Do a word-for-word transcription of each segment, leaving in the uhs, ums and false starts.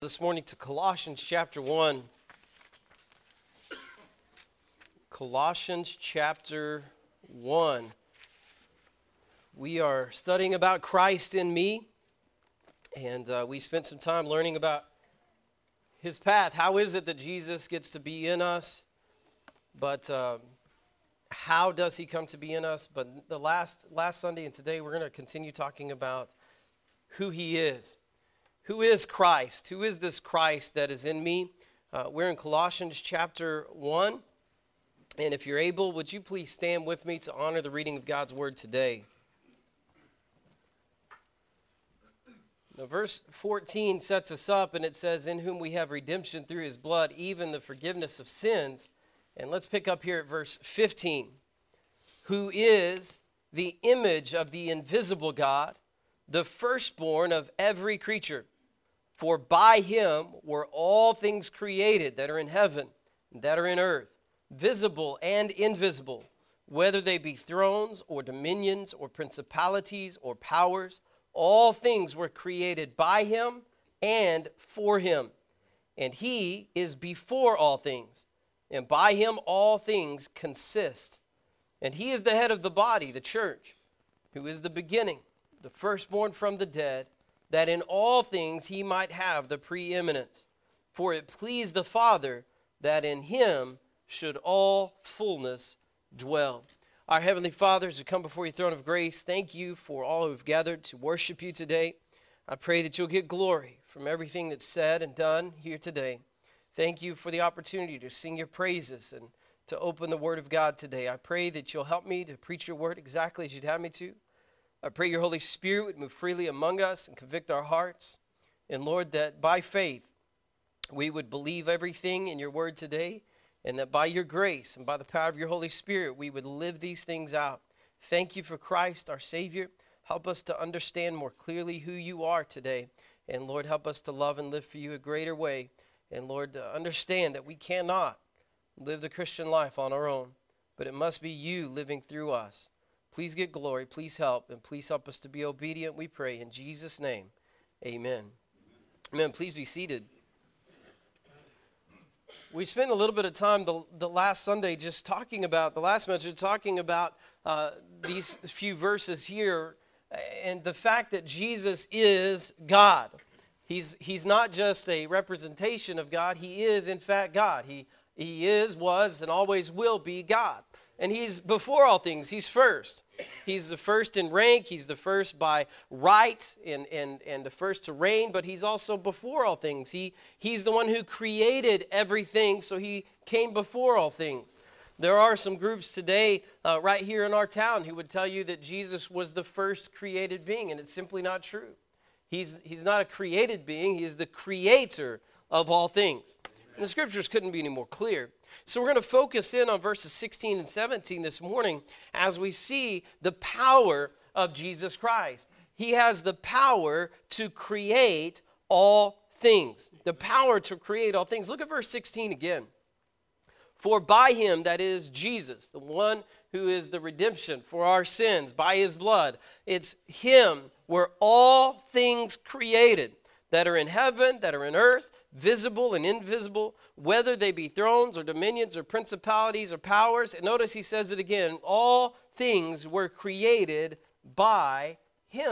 this morning to Colossians chapter one. Colossians chapter one. We are studying about Christ in me, and uh, we spent some time learning about his path. How is it that Jesus gets to be in us? But uh, how does he come to be in us? But the last last Sunday and today, we're going to continue talking about who he is. Who is Christ? Who is this Christ that is in me? Uh, we're in Colossians chapter one. And if you're able, would you please stand with me to honor the reading of God's word today? Now, verse fourteen sets us up, and it says, "In whom we have redemption through his blood, even the forgiveness of sins." And let's pick up here at verse fifteen. "Who is the image of the invisible God, the firstborn of every creature. For by him were all things created that are in heaven and that are in earth, visible and invisible, whether they be thrones or dominions or principalities or powers. All things were created by him and for him. And he is before all things, and by him all things consist. And he is the head of the body, the church, who is the beginning, the firstborn from the dead, that in all things he might have the preeminence. For it pleased the Father that in him should all fullness dwell." Our Heavenly Father, as we come before your throne of grace, thank you for all who have gathered to worship you today. I pray that you'll get glory from everything that's said and done here today. Thank you for the opportunity to sing your praises and to open the Word of God today. I pray that you'll help me to preach your Word exactly as you'd have me to. I pray your Holy Spirit would move freely among us and convict our hearts. And Lord, that by faith we would believe everything in your Word today, and that by your grace and by the power of your Holy Spirit, we would live these things out. Thank you for Christ, our Savior. Help us to understand more clearly who you are today. And Lord, help us to love and live for you a greater way. And Lord, to understand that we cannot live the Christian life on our own, but it must be you living through us. Please get glory, please help, and please help us to be obedient, we pray. In Jesus' name, amen. Amen. Please be seated. We spent a little bit of time the, the last Sunday just talking about, the last message, talking about uh, these few verses here and the fact that Jesus is God. He's, he's not just a representation of God. He is, in fact, God. He, he is, was, and always will be God. And he's before all things. He's first. He's the first in rank. He's the first by right and, and, and the first to reign. But he's also before all things. He, he's the one who created everything, so he came before all things. There are some groups today uh, right here in our town who would tell you that Jesus was the first created being, and it's simply not true. He's, he's not a created being. He is the creator of all things. And the scriptures couldn't be any more clear. So we're going to focus in on verses sixteen and seventeen this morning as we see the power of Jesus Christ. He has the power to create all things. The power to create all things. Look at verse sixteen again. "For by him," that is Jesus, the one who is the redemption for our sins, by his blood, it's him were all things created that are in heaven, that are in earth, visible and invisible, whether they be thrones or dominions or principalities or powers. And notice he says it again, all things were created by him.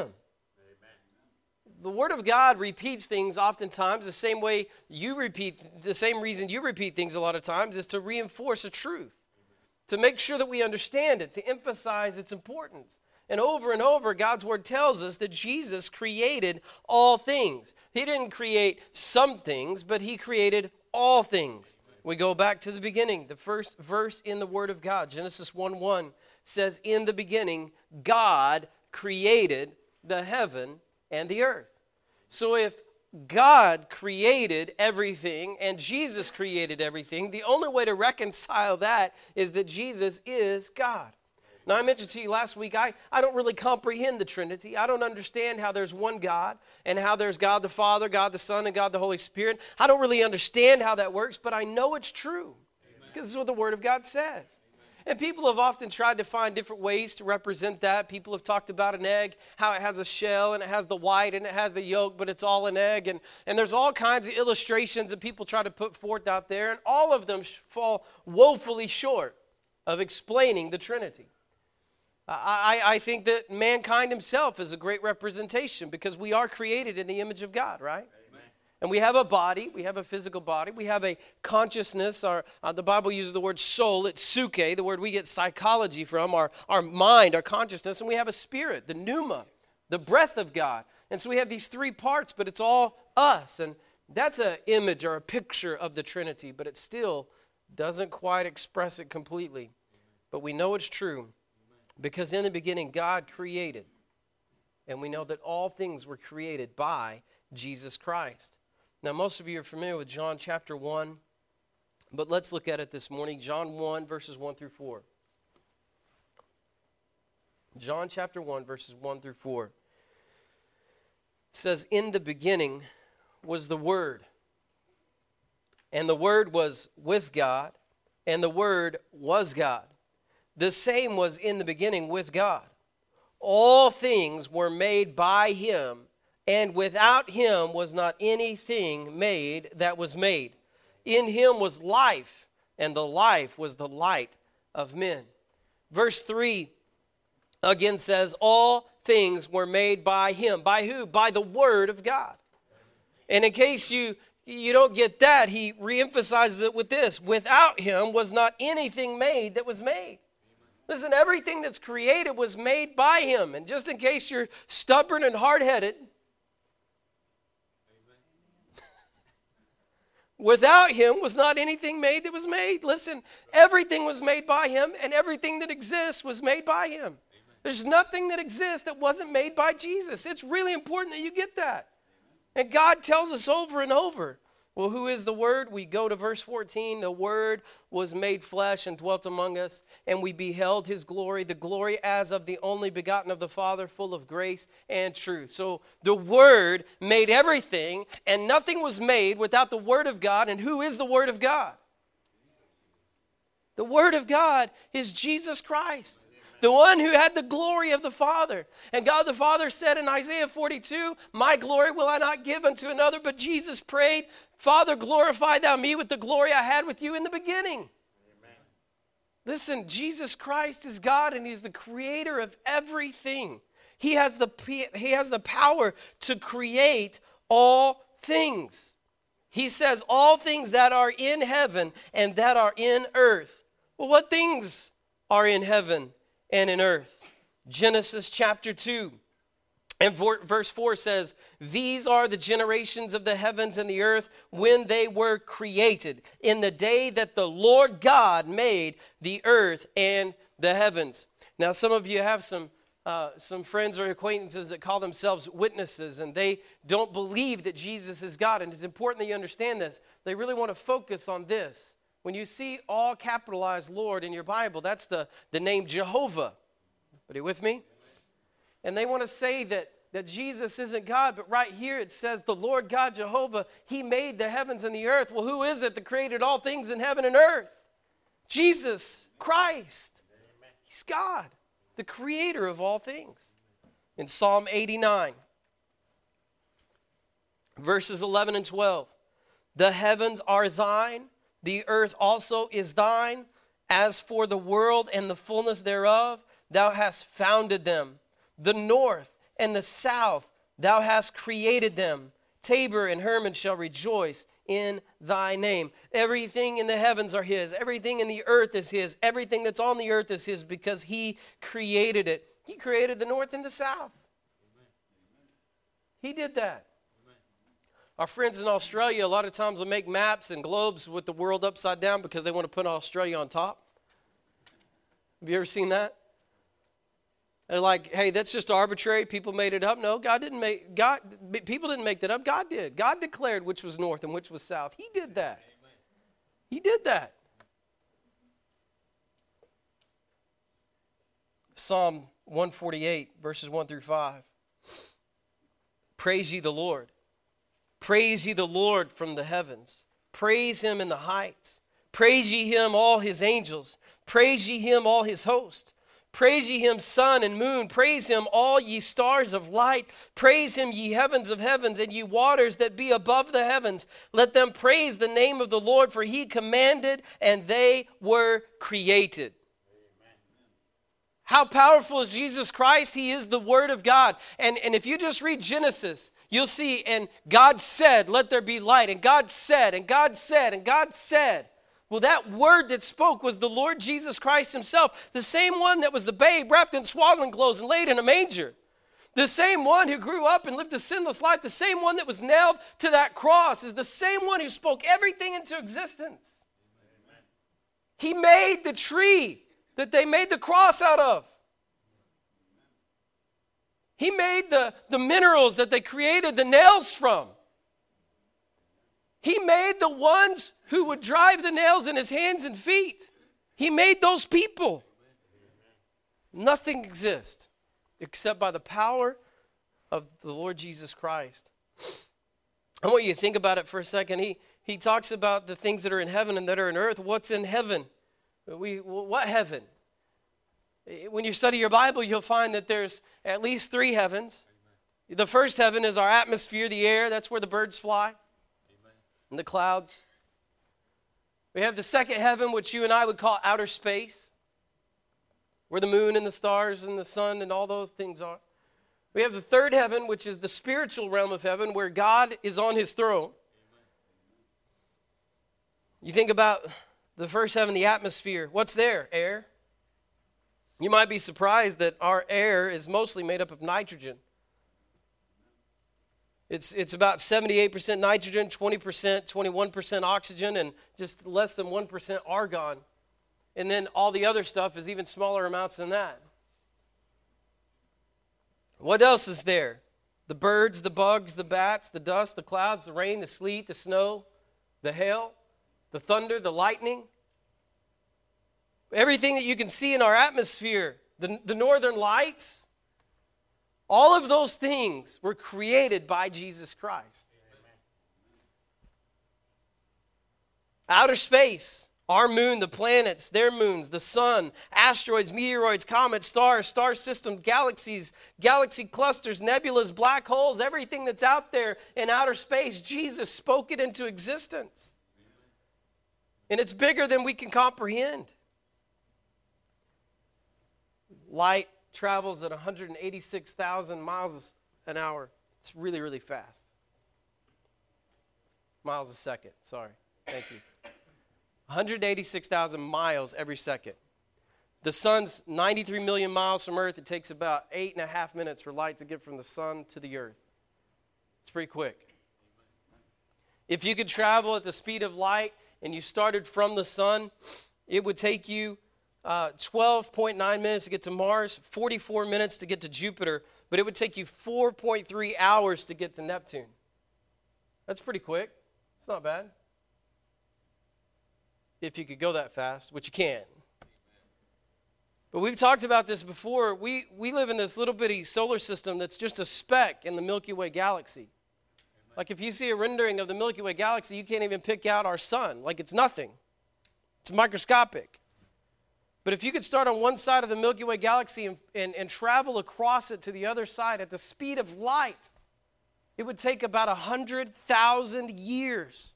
Amen. The Word of God repeats things oftentimes the same way you repeat, the same reason you repeat things a lot of times is to reinforce a truth, to make sure that we understand it, to emphasize its importance. And over and over, God's Word tells us that Jesus created all things. He didn't create some things, but he created all things. We go back to the beginning. The first verse in the Word of God, Genesis one one, says, "In the beginning, God created the heaven and the earth." So if God created everything and Jesus created everything, the only way to reconcile that is that Jesus is God. Now, I mentioned to you last week, I, I don't really comprehend the Trinity. I don't understand how there's one God and how there's God the Father, God the Son, and God the Holy Spirit. I don't really understand how that works, but I know it's true. Amen. Because this is what the Word of God says. Amen. And people have often tried to find different ways to represent that. People have talked about an egg, how it has a shell and it has the white and it has the yolk, but it's all an egg. And, and there's all kinds of illustrations that people try to put forth out there, and all of them fall woefully short of explaining the Trinity. I, I think that mankind himself is a great representation because we are created in the image of God, right? Amen. And we have a body, we have a physical body, we have a consciousness. Our, uh, the Bible uses the word soul, it's suke, the word we get psychology from, our, our mind, our consciousness, and we have a spirit, the pneuma, the breath of God. And so we have these three parts, but it's all us. And that's an image or a picture of the Trinity, but it still doesn't quite express it completely. But we know it's true. Because in the beginning, God created, and we know that all things were created by Jesus Christ. Now, most of you are familiar with John chapter one, but let's look at it this morning. John one, verses one through four. John chapter one, verses one through four. It says, "In the beginning was the Word, and the Word was with God, and the Word was God. The same was in the beginning with God. All things were made by him, and without him was not anything made that was made. In him was life, and the life was the light of men." Verse three again says, all things were made by him. By who? By the Word of God. And in case you, you don't get that, he reemphasizes it with this: without him was not anything made that was made. Listen, everything that's created was made by him. And just in case you're stubborn and hard-headed, without him was not anything made that was made. Listen, everything was made by him, and everything that exists was made by him. Amen. There's nothing that exists that wasn't made by Jesus. It's really important that you get that. And God tells us over and over. Well, who is the Word? We go to verse fourteen. The Word was made flesh and dwelt among us, and we beheld his glory, the glory as of the only begotten of the Father, full of grace and truth. So the Word made everything, and nothing was made without the Word of God. And who is the Word of God? The Word of God is Jesus Christ, the one who had the glory of the Father. And God the Father said in Isaiah forty-two, "My glory will I not give unto another." But Jesus prayed, "Father, glorify thou me with the glory I had with you in the beginning." Amen. Listen, Jesus Christ is God, and he's the creator of everything. He has the, he has the power to create all things. He says all things that are in heaven and that are in earth. Well, what things are in heaven and in earth? Genesis chapter two and verse four says, "These are the generations of the heavens and the earth when they were created, in the day that the Lord God made the earth and the heavens." Now, some of you have some uh, some friends or acquaintances that call themselves witnesses, and they don't believe that Jesus is God. And it's important that you understand this. They really want to focus on this. When you see all capitalized Lord in your Bible, that's the, the name Jehovah. Are you with me? And they want to say that, that Jesus isn't God, but right here it says the Lord God Jehovah, he made the heavens and the earth. Well, who is it that created all things in heaven and earth? Jesus Christ. He's God, the creator of all things. In Psalm eighty-nine, verses eleven and twelve, "The heavens are thine, the earth also is thine. As for the world and the fullness thereof, thou hast founded them. The north and the south, thou hast created them. Tabor and Hermon shall rejoice in thy name." Everything in the heavens are his. Everything in the earth is his. Everything that's on the earth is his because he created it. He created the north and the south. He did that. Our friends in Australia, a lot of times will make maps and globes with the world upside down because they want to put Australia on top. Have you ever seen that? They're like, hey, that's just arbitrary. People made it up. No, God didn't make, God, people didn't make that up. God did. God declared which was north and which was south. He did that. He did that. Psalm one forty-eight, verses one through five. "Praise ye the Lord. Praise ye the Lord from the heavens. Praise him in the heights. Praise ye him, all his angels. Praise ye him, all his host. Praise ye him, sun and moon. Praise him, all ye stars of light. Praise him, ye heavens of heavens, and ye waters that be above the heavens. Let them praise the name of the Lord, for he commanded, and they were created. How powerful is Jesus Christ? He is the Word of God. And, and if you just read Genesis, you'll see, and God said, let there be light. And God said, and God said, and God said. Well, that word that spoke was the Lord Jesus Christ himself, the same one that was the babe wrapped in swaddling clothes and laid in a manger, the same one who grew up and lived a sinless life, the same one that was nailed to that cross is the same one who spoke everything into existence. Amen. He made the tree that they made the cross out of. He made the, the minerals that they created the nails from. He made the ones who would drive the nails in his hands and feet. He made those people. Nothing exists except by the power of the Lord Jesus Christ. I want you to think about it for a second. He, he talks about the things that are in heaven and that are in earth. What's in heaven? We, what heaven? When you study your Bible, you'll find that there's at least three heavens. The first heaven is our atmosphere, the air. That's where the birds fly. And the clouds. We have the second heaven, which you and I would call outer space, where the moon and the stars and the sun and all those things are. We have the third heaven, which is the spiritual realm of heaven, where God is on his throne. You think about the first heaven, the atmosphere. What's there? Air. You might be surprised that our air is mostly made up of nitrogen. It's, it's about seventy-eight percent nitrogen, twenty percent, twenty-one percent oxygen, and just less than one percent argon. And then all the other stuff is even smaller amounts than that. What else is there? The birds, the bugs, the bats, the dust, the clouds, the rain, the sleet, the snow, the hail, the thunder, the lightning. Everything that you can see in our atmosphere, the, the northern lights. All of those things were created by Jesus Christ. Amen. Outer space, our moon, the planets, their moons, the sun, asteroids, meteoroids, comets, stars, star systems, galaxies, galaxy clusters, nebulas, black holes, everything that's out there in outer space, Jesus spoke it into existence. And it's bigger than we can comprehend. Light travels at one hundred eighty-six thousand miles an hour. It's really, really fast. Miles a second, sorry. Thank you. one hundred eighty-six thousand miles every second. The sun's ninety-three million miles from Earth. It takes about eight and a half minutes for light to get from the sun to the Earth. It's pretty quick. If you could travel at the speed of light and you started from the sun, it would take you Uh, twelve point nine minutes to get to Mars, forty-four minutes to get to Jupiter, but it would take you four point three hours to get to Neptune. That's pretty quick. It's not bad. If you could go that fast, which you can. But we've talked about this before. We, we live in this little bitty solar system that's just a speck in the Milky Way galaxy. Like if you see a rendering of the Milky Way galaxy, you can't even pick out our sun. Like it's nothing. It's microscopic. But if you could start on one side of the Milky Way galaxy and, and, and travel across it to the other side at the speed of light, it would take about one hundred thousand years.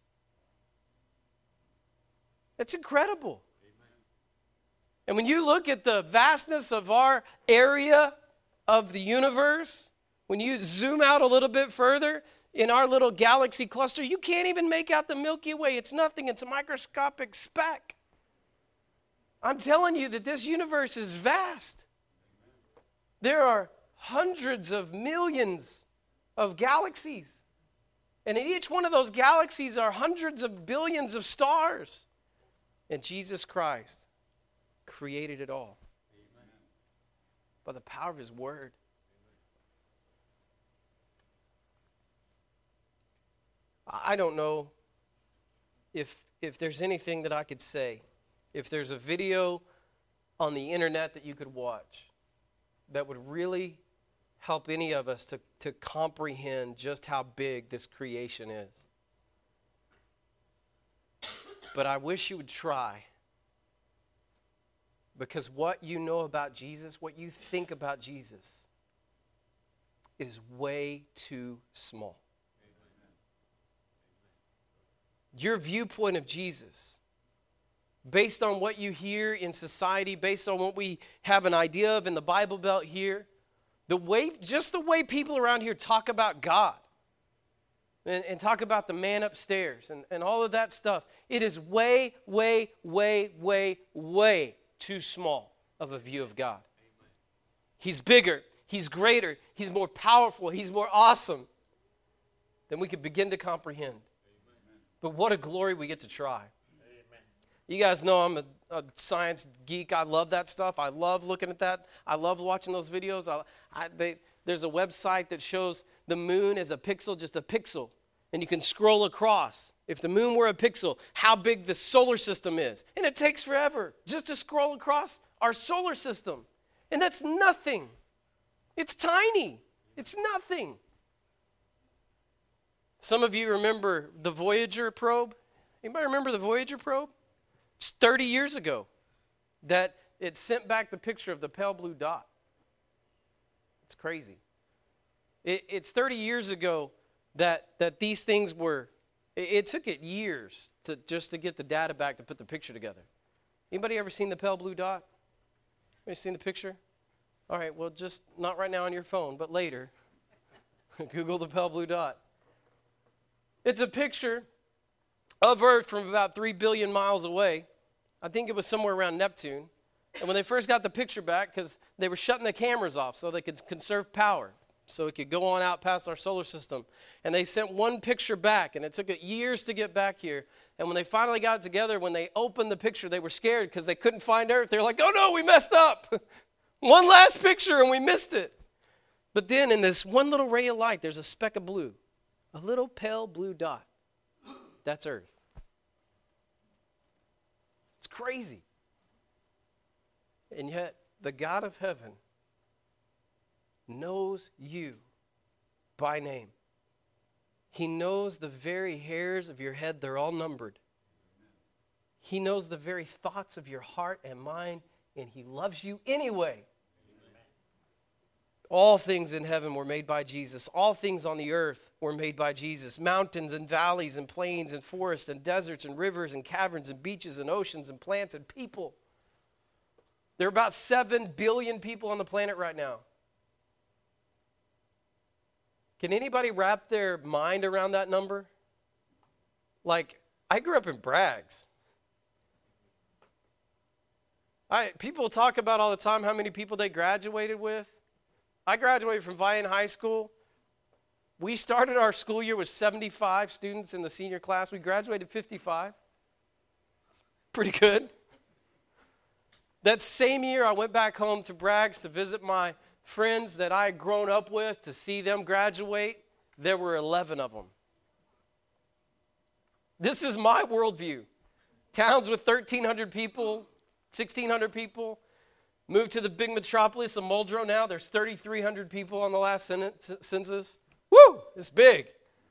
That's incredible. Amen. And when you look at the vastness of our area of the universe, when you zoom out a little bit further in our little galaxy cluster, you can't even make out the Milky Way. It's nothing. It's a microscopic speck. I'm telling you that this universe is vast. There are hundreds of millions of galaxies. And in each one of those galaxies are hundreds of billions of stars. And Jesus Christ created it all. Amen. By the power of his word. Amen. I don't know if, if there's anything that I could say. If there's a video on the internet that you could watch that would really help any of us to, to comprehend just how big this creation is. But I wish you would try. Because what you know about Jesus, what you think about Jesus, is way too small. Your viewpoint of Jesus, based on what you hear in society, based on what we have an idea of in the Bible Belt here, the way, just the way people around here talk about God and, and talk about the man upstairs and, and all of that stuff, it is way, way, way, way, way too small of a view of God. Amen. He's bigger, He's greater, He's more powerful, He's more awesome than we could begin to comprehend. Amen. But what a glory we get to try. Amen. You guys know I'm a, a science geek. I love that stuff. I love looking at that. I love watching those videos. I, I, they, there's a website that shows the moon as a pixel, just a pixel. And you can scroll across. If the moon were a pixel, how big the solar system is. And it takes forever just to scroll across our solar system. And that's nothing. It's tiny. It's nothing. Some of you remember the Voyager probe. Anybody remember the Voyager probe? It's thirty years ago that it sent back the picture of the pale blue dot. It's crazy. It, it's thirty years ago that that these things were, it, it took it years to just to get the data back to put the picture together. Anybody ever seen the pale blue dot? Anybody seen the picture? All right, well, just not right now on your phone, but later. Google the pale blue dot. It's a picture of Earth from about three billion miles away. I think it was somewhere around Neptune. And when they first got the picture back, because they were shutting the cameras off so they could conserve power, so it could go on out past our solar system. And they sent one picture back, and it took it years to get back here. And when they finally got it together, when they opened the picture, they were scared because they couldn't find Earth. They were like, oh no, we messed up. One last picture and we missed it. But then in this one little ray of light, there's a speck of blue, a little pale blue dot. That's Earth. It's crazy. And yet, the God of heaven knows you by name. He knows the very hairs of your head. They're all numbered. He knows the very thoughts of your heart and mind, and He loves you anyway. All things in heaven were made by Jesus. All things on the earth were made by Jesus. Mountains and valleys and plains and forests and deserts and rivers and caverns and beaches and oceans and plants and people. There are about seven billion people on the planet right now. Can anybody wrap their mind around that number? Like, I grew up in Braggs. I, people talk about all the time how many people they graduated with. I graduated from Vian High School. We started our school year with seventy-five students in the senior class. We graduated fifty-five. It's pretty good. That same year, I went back home to Braggs to visit my friends that I had grown up with, to see them graduate. There were eleven of them. This is my worldview. Towns with thirteen hundred people, sixteen hundred people. Moved to the big metropolis of Muldrow now. There's thirty-three hundred people on the last census. Woo! It's big.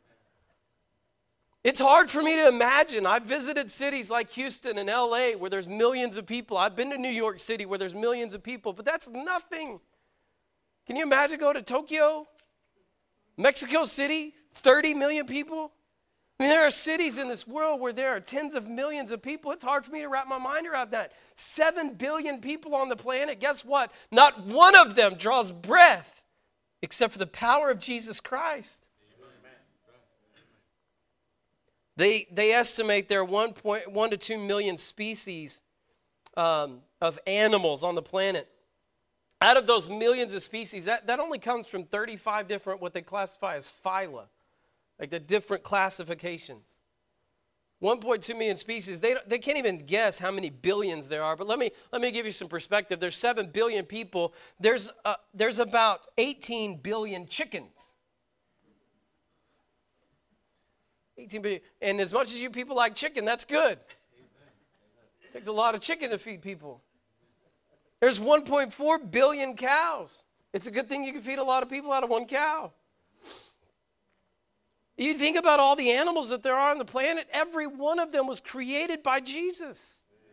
It's hard for me to imagine. I've visited cities like Houston and L A where there's millions of people. I've been to New York City where there's millions of people, but that's nothing. Can you imagine going to Tokyo, Mexico City, thirty million people? I mean, there are cities in this world where there are tens of millions of people. It's hard for me to wrap my mind around that. Seven billion people on the planet. Guess what? Not one of them draws breath except for the power of Jesus Christ. They, they estimate there are one point one to two million species um, of animals on the planet. Out of those millions of species, that, that only comes from thirty-five different, what they classify as phyla, like the different classifications. one point two million species, they, they can't even guess how many billions there are. But let me, let me give you some perspective. There's seven billion people. There's, uh, there's about eighteen billion chickens. eighteen billion. And as much as you people like chicken, that's good. It takes a lot of chicken to feed people. There's one point four billion cows. It's a good thing you can feed a lot of people out of one cow. You think about all the animals that there are on the planet, every one of them was created by Jesus.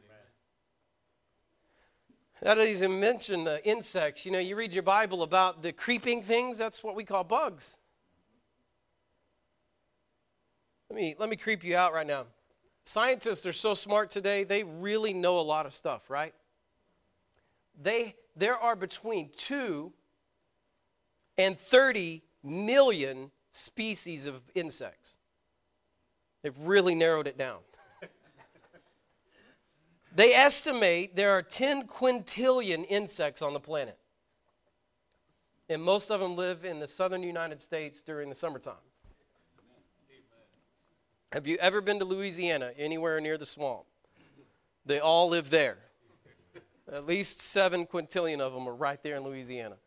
That doesn't even mention the insects. You know, you read your Bible about the creeping things, that's what we call bugs. Let me, let me creep you out right now. Scientists are so smart today, they really know a lot of stuff, right? They, there are between two and thirty million species of insects. They've really narrowed it down. They estimate there are ten quintillion insects on the planet. And most of them live in the southern United States during the summertime. Have you ever been to Louisiana, anywhere near the swamp? They all live there. At least seven quintillion of them are right there in Louisiana.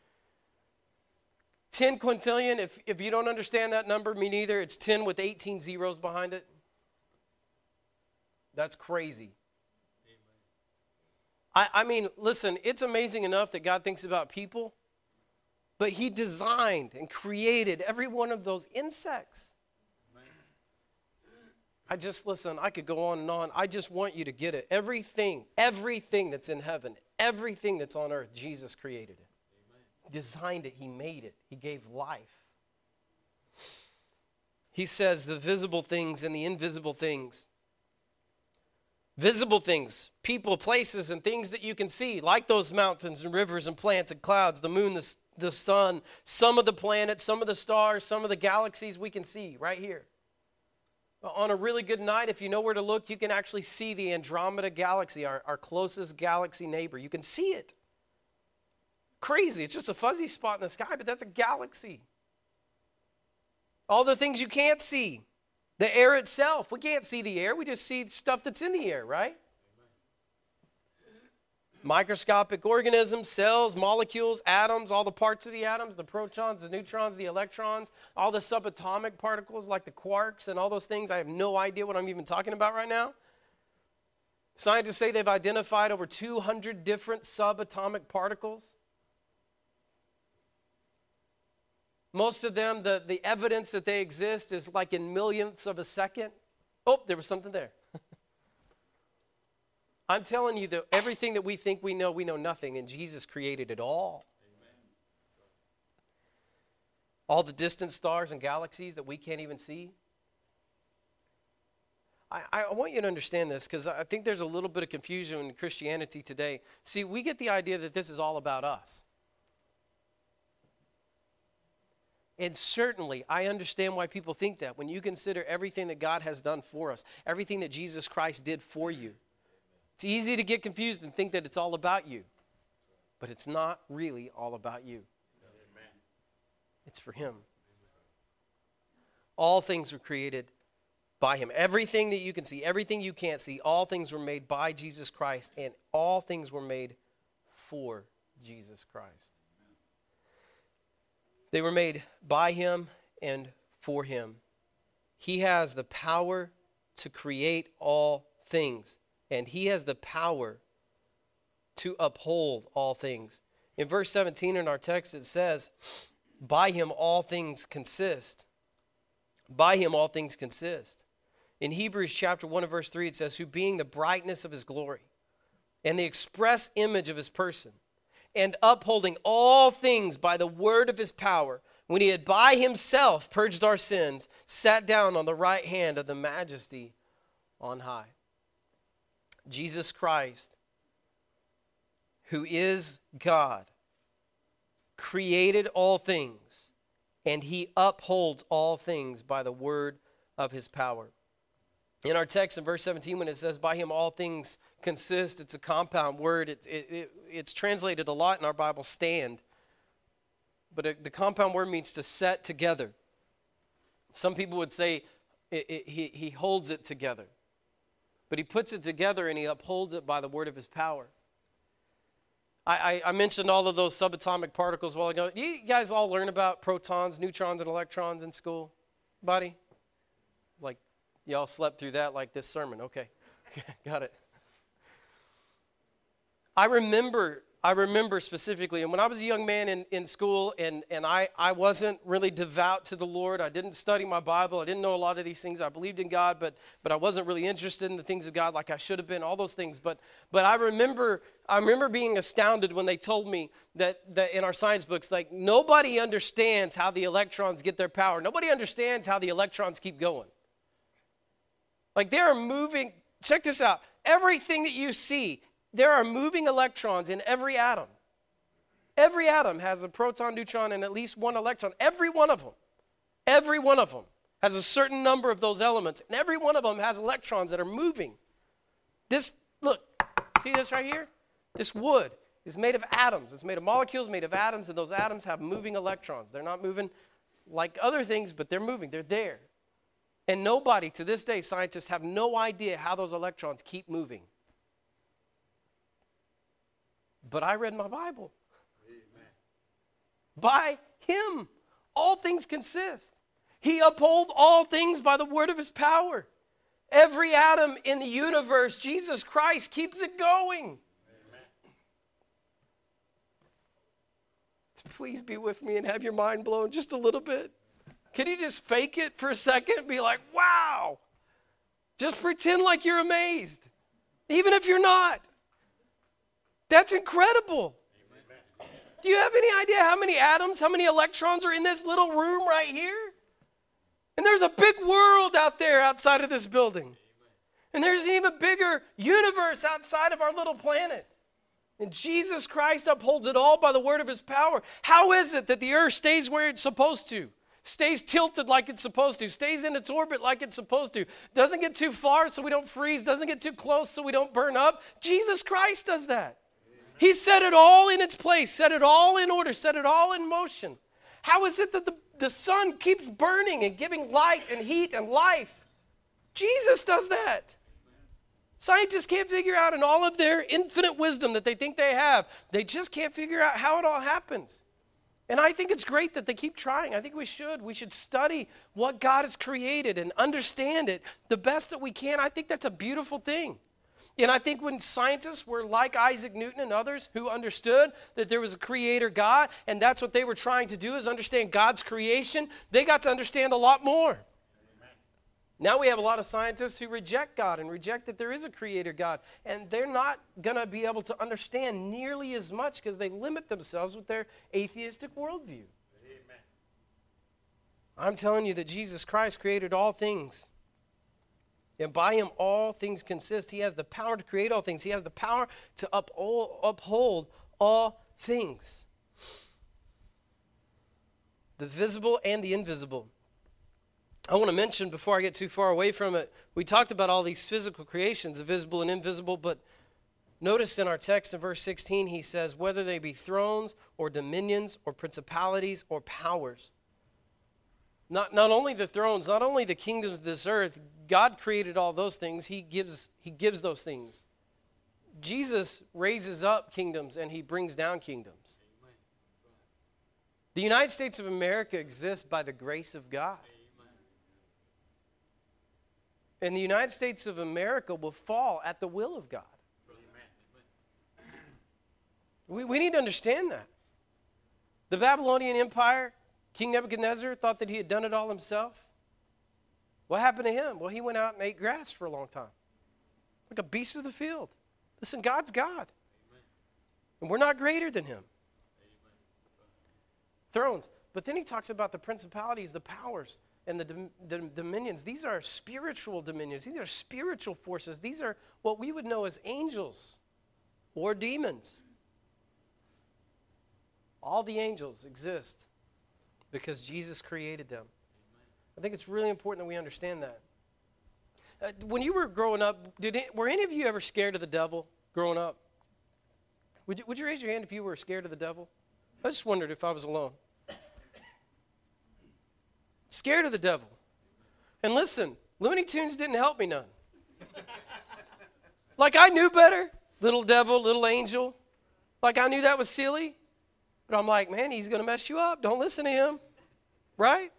ten quintillion, if, if you don't understand that number, me neither, it's ten with eighteen zeros behind it. That's crazy. I, I mean, listen, it's amazing enough that God thinks about people, but he designed and created every one of those insects. I just, listen, I could go on and on. I just want you to get it. Everything, everything that's in heaven, everything that's on earth, Jesus created it. He designed it. He made it. He gave life. He says the visible things and the invisible things. Visible things, people, places, and things that you can see, like those mountains and rivers and plants and clouds, the moon, the, the sun, some of the planets, some of the stars, some of the galaxies we can see right here. On a really good night, if you know where to look, you can actually see the Andromeda galaxy, our, our closest galaxy neighbor. You can see it. Crazy. It's just a fuzzy spot in the sky, but that's a galaxy. All the things you can't see. The air itself. We can't see the air. We just see stuff that's in the air, right? Microscopic organisms, cells, molecules, atoms, all the parts of the atoms, the protons, the neutrons, the electrons, all the subatomic particles like the quarks and all those things. I have no idea what I'm even talking about right now. Scientists say they've identified over two hundred different subatomic particles. Most of them, the, the evidence that they exist is like in millionths of a second. Oh, there was something there. I'm telling you that everything that we think we know, we know nothing, and Jesus created it all. Amen. All the distant stars and galaxies that we can't even see. I, I want you to understand this because I think there's a little bit of confusion in Christianity today. See, we get the idea that this is all about us. And certainly, I understand why people think that. When you consider everything that God has done for us, everything that Jesus Christ did for you, it's easy to get confused and think that it's all about you. But it's not really all about you. It's for him. All things were created by him. Everything that you can see, everything you can't see, all things were made by Jesus Christ, and all things were made for Jesus Christ. They were made by him and for him. He has the power to create all things. And he has the power to uphold all things. In verse seventeen in our text it says, by him all things consist. By him all things consist. In Hebrews chapter one and verse three it says, who being the brightness of his glory and the express image of his person, and upholding all things by the word of his power, when he had by himself purged our sins, sat down on the right hand of the majesty on high. Jesus Christ, who is God, created all things, and he upholds all things by the word of his power. In our text in verse seventeen, when it says, by him all things consist, it's a compound word. It, it, it, it's translated a lot in our Bible, stand. But it, the compound word means to set together. Some people would say it, it, he, he holds it together. But he puts it together and he upholds it by the word of his power. I, I, I mentioned all of those subatomic particles a while ago. You guys all learn about protons, neutrons, and electrons in school? Buddy? Like, y'all slept through that like this sermon. Okay, got it. I remember, I remember specifically, and when I was a young man in, in school, and, and I, I wasn't really devout to the Lord. I didn't study my Bible. I didn't know a lot of these things. I believed in God, but but I wasn't really interested in the things of God like I should have been, all those things. But but I remember I remember being astounded when they told me that, that in our science books, like, nobody understands how the electrons get their power. Nobody understands how the electrons keep going. Like, they are moving. Check this out. Everything that you see, there are moving electrons in every atom. Every atom has a proton, neutron, and at least one electron. Every one of them. Every one of them has a certain number of those elements. And every one of them has electrons that are moving. This, look, see this right here? This wood is made of atoms. It's made of molecules, made of atoms, and those atoms have moving electrons. They're not moving like other things, but they're moving. They're there. And nobody, to this day, scientists have no idea how those electrons keep moving. But I read my Bible. Amen. By him, all things consist. He upholds all things by the word of his power. Every atom in the universe, Jesus Christ keeps it going. Amen. Please be with me and have your mind blown just a little bit. Can you just fake it for a second and be like, wow? Just pretend like you're amazed, even if you're not. That's incredible. Amen. Do you have any idea how many atoms, how many electrons are in this little room right here? And there's a big world out there outside of this building. Amen. And there's an even bigger universe outside of our little planet. And Jesus Christ upholds it all by the word of his power. How is it that the earth stays where it's supposed to? Stays tilted like it's supposed to, stays in its orbit like it's supposed to, doesn't get too far so we don't freeze, doesn't get too close so we don't burn up? Jesus Christ does that. He set it all in its place, set it all in order, set it all in motion. How is it that the, the sun keeps burning and giving light and heat and life? Jesus does that. Scientists can't figure out, in all of their infinite wisdom that they think they have, they just can't figure out how it all happens. And I think it's great that they keep trying. I think we should. We should study what God has created and understand it the best that we can. I think that's a beautiful thing. And I think when scientists were like Isaac Newton and others who understood that there was a creator God, and that's what they were trying to do, is understand God's creation, they got to understand a lot more. Amen. Now we have a lot of scientists who reject God and reject that there is a creator God. And they're not going to be able to understand nearly as much because they limit themselves with their atheistic worldview. Amen. I'm telling you that Jesus Christ created all things. And by him, all things consist. He has the power to create all things. He has the power to uphold, uphold all things. The visible and the invisible. I want to mention, before I get too far away from it, we talked about all these physical creations, the visible and invisible, but notice in our text in verse sixteen, he says, whether they be thrones or dominions or principalities or powers. Not, not only the thrones, not only the kingdoms of this earth, God created all those things. He gives, he gives those things. Jesus raises up kingdoms and he brings down kingdoms. Amen. The United States of America exists by the grace of God. Amen. And the United States of America will fall at the will of God. Amen. We, we need to understand that. The Babylonian Empire, King Nebuchadnezzar thought that he had done it all himself. What happened to him? Well, he went out and ate grass for a long time. Like a beast of the field. Listen, God's God. Amen. And we're not greater than him. Amen. Thrones. But then he talks about the principalities, the powers, and the, dom- the dominions. These are spiritual dominions. These are spiritual forces. These are what we would know as angels or demons. All the angels exist because Jesus created them. I think it's really important that we understand that. Uh, when you were growing up, did it, were any of you ever scared of the devil growing up? Would you, would you raise your hand if you were scared of the devil? I just wondered if I was alone. Scared of the devil. And listen, Looney Tunes didn't help me none. Like I knew better. Little devil, little angel. Like I knew that was silly. But I'm like, man, he's going to mess you up. Don't listen to him. Right?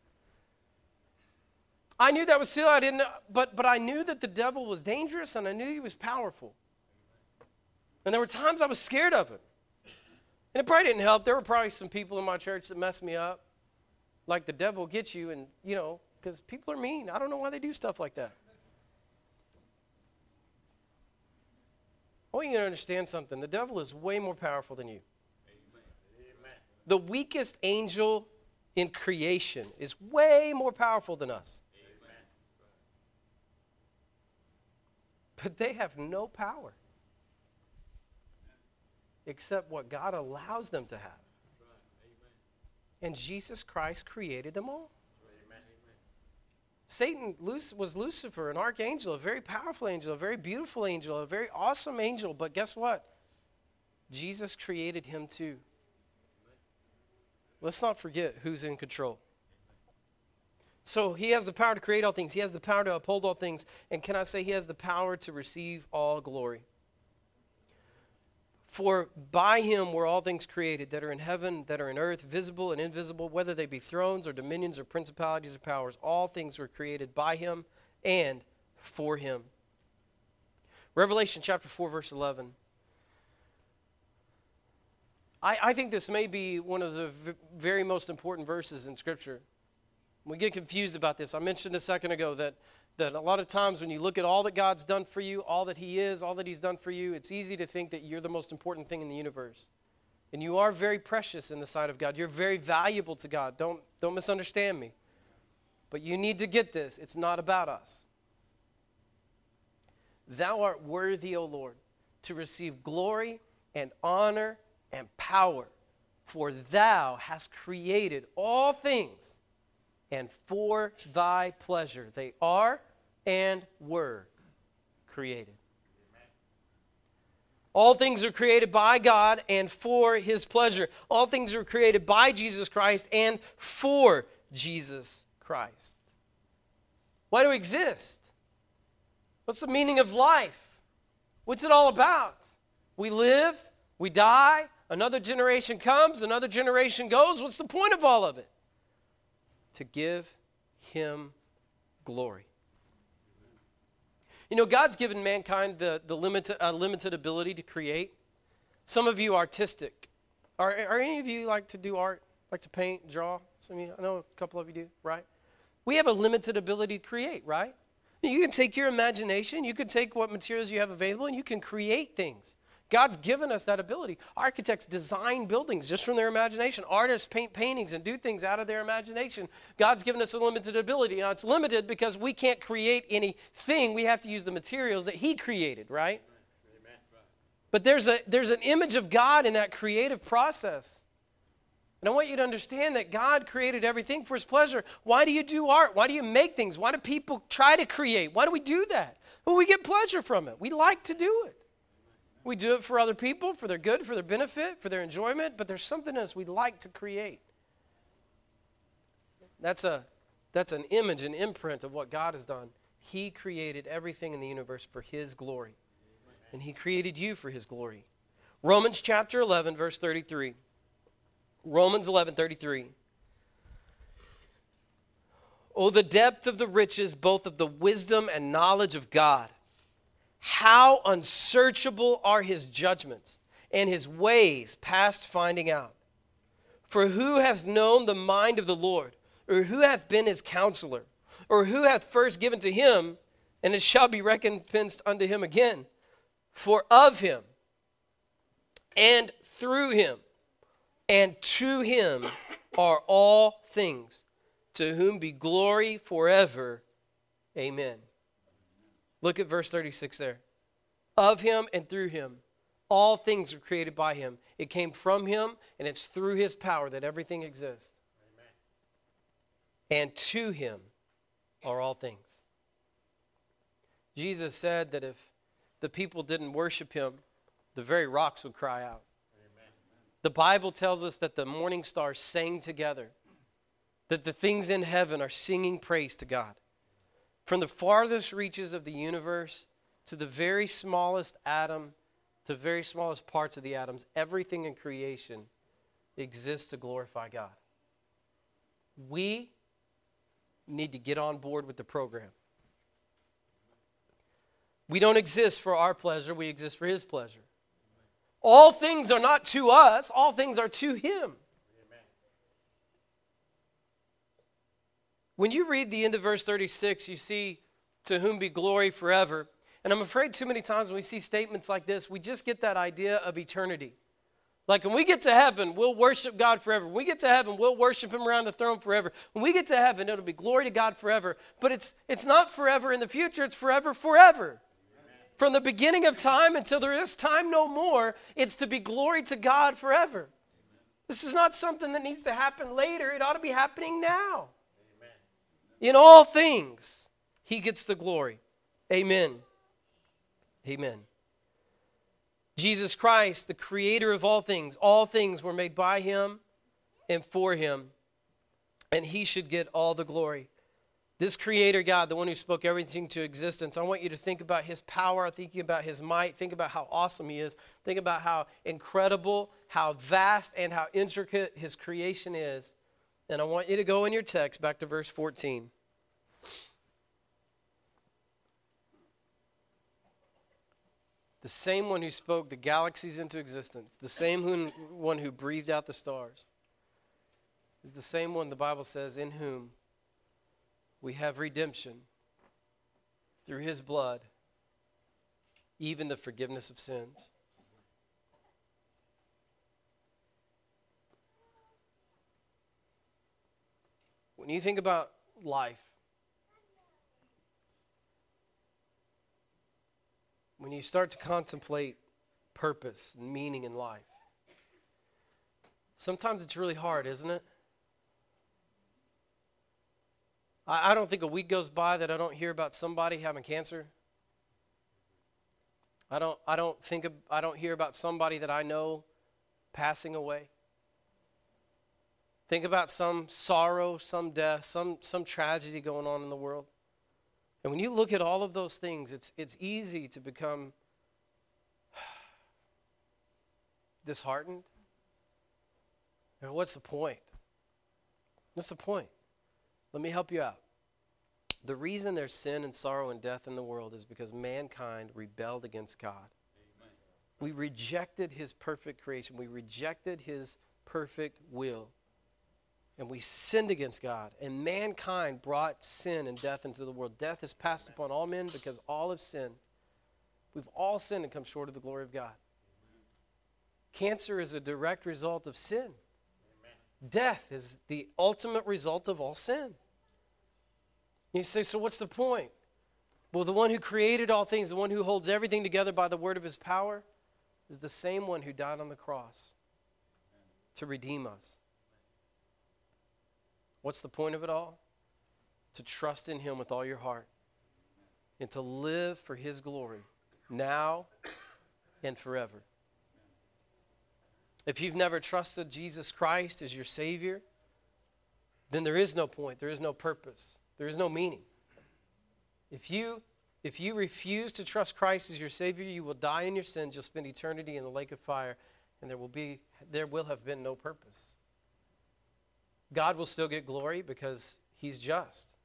I knew that was silly. I didn't know, but but I knew that the devil was dangerous and I knew he was powerful. And there were times I was scared of him. And it probably didn't help. There were probably some people in my church that messed me up. Like the devil gets you, and, you know, because people are mean. I don't know why they do stuff like that. I want you to understand something. The devil is way more powerful than you. Amen. The weakest angel in creation is way more powerful than us. Amen. But they have no power except what God allows them to have. And Jesus Christ created them all. Amen. Satan was Lucifer, an archangel, a very powerful angel, a very beautiful angel, a very awesome angel. But guess what? Jesus created him too. Let's not forget who's in control. So he has the power to create all things. He has the power to uphold all things. And can I say he has the power to receive all glory? For by him were all things created that are in heaven, that are in earth, visible and invisible, whether they be thrones or dominions or principalities or powers. All things were created by him and for him. Revelation chapter four, verse eleven. I, I think this may be one of the v- very most important verses in Scripture. We get confused about this. I mentioned a second ago that That a lot of times when you look at all that God's done for you, all that he is, all that he's done for you, it's easy to think that you're the most important thing in the universe. And you are very precious in the sight of God. You're very valuable to God. Don't, don't misunderstand me. But you need to get this. It's not about us. Thou art worthy, O Lord, to receive glory and honor and power, for thou hast created all things, and for thy pleasure they are and were created. Amen. All things are created by God and for his pleasure. All things are created by Jesus Christ and for Jesus Christ. Why do we exist? What's the meaning of life? What's it all about? We live, we die, another generation comes, another generation goes. What's the point of all of it? To give him glory. You know, God's given mankind the, the limited, uh, limited ability to create. Some of you are artistic. Are, are any of you like to do art, like to paint, draw? Some of you, I know a couple of you do, right? We have a limited ability to create, right? You can take your imagination, you can take what materials you have available, and you can create things. God's given us that ability. Architects design buildings just from their imagination. Artists paint paintings and do things out of their imagination. God's given us a limited ability. Now, it's limited because we can't create anything. We have to use the materials that he created, right? Amen. But there's a there's an image of God in that creative process. And I want you to understand that God created everything for his pleasure. Why do you do art? Why do you make things? Why do people try to create? Why do we do that? Well, we get pleasure from it. We like to do it. We do it for other people, for their good, for their benefit, for their enjoyment, but there's something else we like to create. That's a that's an image, an imprint of what God has done. He created everything in the universe for his glory. And he created you for his glory. Romans chapter eleven, verse thirty-three. Romans eleven, thirty-three. Oh, the depth of the riches, both of the wisdom and knowledge of God. How unsearchable are his judgments, and his ways past finding out. For who hath known the mind of the Lord, or who hath been his counselor, or who hath first given to him, and it shall be recompensed unto him again? For of him, and through him, and to him are all things, to whom be glory forever. Amen. Look at verse thirty-six there. Of him and through him, all things are created by him. It came from him, and it's through his power that everything exists. Amen. And to him are all things. Jesus said that if the people didn't worship him, the very rocks would cry out. Amen. The Bible tells us that the morning stars sang together, that the things in heaven are singing praise to God. From the farthest reaches of the universe to the very smallest atom, to the very smallest parts of the atoms, everything in creation exists to glorify God. We need to get on board with the program. We don't exist for our pleasure, we exist for his pleasure. All things are not to us, all things are to him. When you read the end of verse thirty-six, you see, to whom be glory forever. And I'm afraid too many times when we see statements like this, we just get that idea of eternity. Like when we get to heaven, we'll worship God forever. When we get to heaven, we'll worship him around the throne forever. When we get to heaven, it'll be glory to God forever. But it's, it's not forever in the future, it's forever, forever. From the beginning of time until there is time no more, it's to be glory to God forever. This is not something that needs to happen later. It ought to be happening now. In all things, he gets the glory. Amen. Amen. Jesus Christ, the creator of all things, all things were made by him and for him, and he should get all the glory. This creator God, the one who spoke everything to existence, I want you to think about his power, thinking about his might, think about how awesome he is, think about how incredible, how vast, and how intricate his creation is. And I want you to go in your text back to verse fourteen. The same one who spoke the galaxies into existence, the same one who breathed out the stars, is the same one, the Bible says, in whom we have redemption through his blood, even the forgiveness of sins. When you think about life, when you start to contemplate purpose and meaning in life, sometimes it's really hard, isn't it? I, I don't think a week goes by that I don't hear about somebody having cancer. I don't, I don't think, of, I don't hear about somebody that I know passing away. Think about some sorrow, some death, some, some tragedy going on in the world. And when you look at all of those things, it's, it's easy to become disheartened. And what's the point? What's the point? Let me help you out. The reason there's sin and sorrow and death in the world is because mankind rebelled against God. Amen. We rejected his perfect creation. We rejected his perfect will. And we sinned against God. And mankind brought sin and death into the world. Death is passed upon all men because all have sinned. We've all sinned and come short of the glory of God. Cancer is a direct result of sin. Death is the ultimate result of all sin. You say, so what's the point? Well, the one who created all things, the one who holds everything together by the word of his power, is the same one who died on the cross to redeem us. What's the point of it all? To trust in him with all your heart and to live for his glory now and forever. If you've never trusted Jesus Christ as your Savior, then there is no point, there is no purpose, there is no meaning. If you, if you refuse to trust Christ as your Savior, you will die in your sins, you'll spend eternity in the lake of fire, and there will be, there will have been no purpose. God will still get glory because he's just.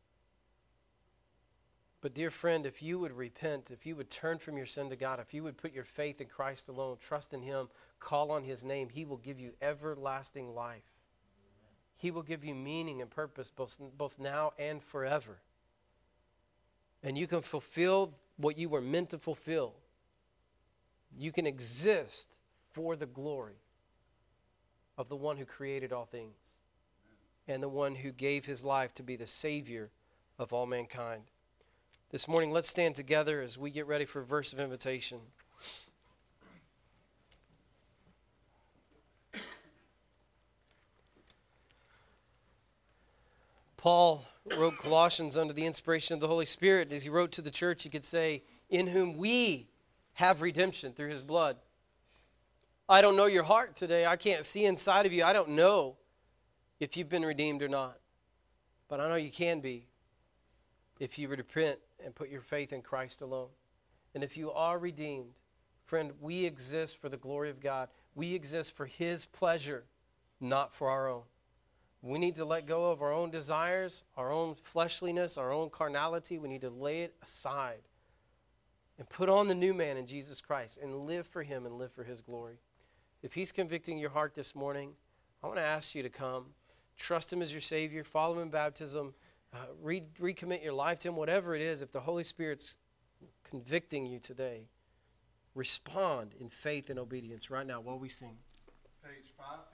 But dear friend, if you would repent, if you would turn from your sin to God, if you would put your faith in Christ alone, trust in him, call on his name, he will give you everlasting life. He will give you meaning and purpose both, both now and forever. And you can fulfill what you were meant to fulfill. You can exist for the glory of the one who created all things and the one who gave his life to be the Savior of all mankind. This morning, let's stand together as we get ready for a verse of invitation. Paul wrote Colossians under the inspiration of the Holy Spirit. As he wrote to the church, he could say, in whom we have redemption through his blood. I don't know your heart today. I can't see inside of you. I don't know if you've been redeemed or not. But I know you can be if you repent and put your faith in Christ alone. And if you are redeemed, friend, we exist for the glory of God. We exist for his pleasure, not for our own. We need to let go of our own desires, our own fleshliness, our own carnality. We need to lay it aside and put on the new man in Jesus Christ and live for him and live for his glory. If he's convicting your heart this morning, I want to ask you to come. Trust him as your Savior. Follow him in baptism. Uh, re- recommit your life to him, whatever it is. If the Holy Spirit's convicting you today, respond in faith and obedience right now while we sing. Page five